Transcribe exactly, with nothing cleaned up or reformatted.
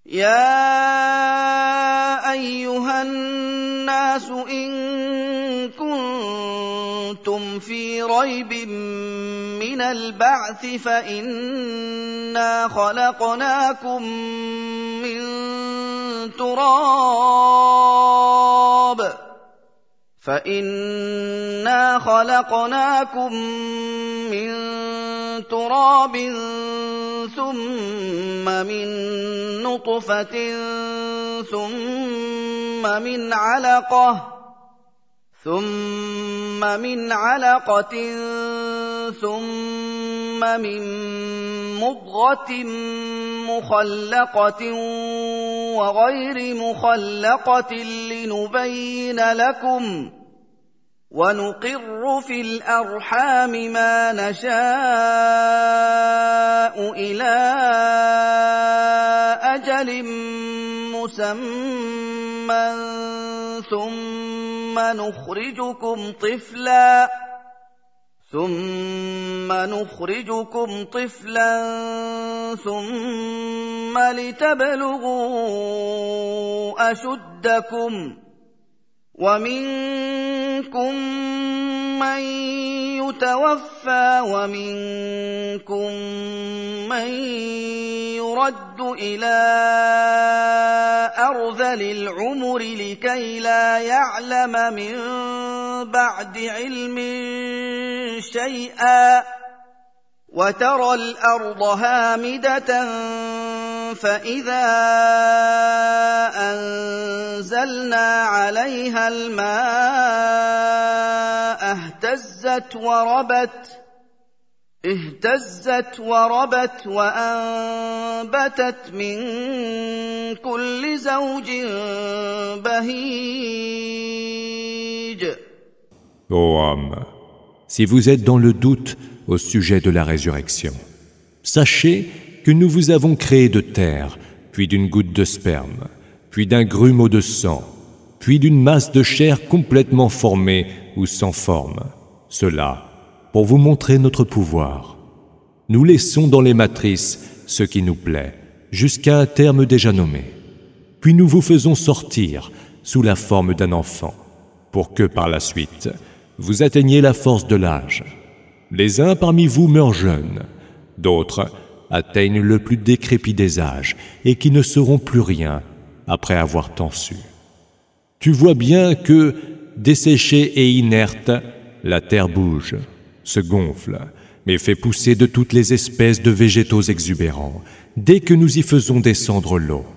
يا أيها الناس إن كنتم في ريب من البعث فإنا خلقناكم من تراب فإنا خلقناكم من تراب ثم من نطفة ثم من علقة ثم من علقة ثم من مضغة مخلقة وغير مخلقة لنبين لكم ونقر في الأرحام ما نشاء إلى أجل مسمى ثم نخرجكم طفلا ثم نخرجكم طفلا ثم لتبلغوا أشدكم ومنكم من يتوفى ومنكم من يرد إلى أرذل العمر لكي لا يعلم من بعد علم شيئا وترى الأرض هامدة فإذا أنزلنا عليها الماء اهتزت وربت اهتزت وربت وأنبتت من كل زوج بهيج. Ô homme, si vous êtes dans le doute au sujet de la résurrection, sachez que nous vous avons créé de terre, puis d'une goutte de sperme, puis d'un grumeau de sang, puis d'une masse de chair complètement formée ou sans forme. Cela, pour vous montrer notre pouvoir. Nous laissons dans les matrices ce qui nous plaît, jusqu'à un terme déjà nommé. Puis nous vous faisons sortir sous la forme d'un enfant, pour que par la suite, vous atteigniez la force de l'âge. Les uns parmi vous meurent jeunes, d'autres atteignent le plus décrépit des âges et qui ne seront plus rien après avoir tant su. Tu vois bien que, desséchée et inerte, la terre bouge, se gonfle, mais fait pousser de toutes les espèces de végétaux exubérants dès que nous y faisons descendre l'eau.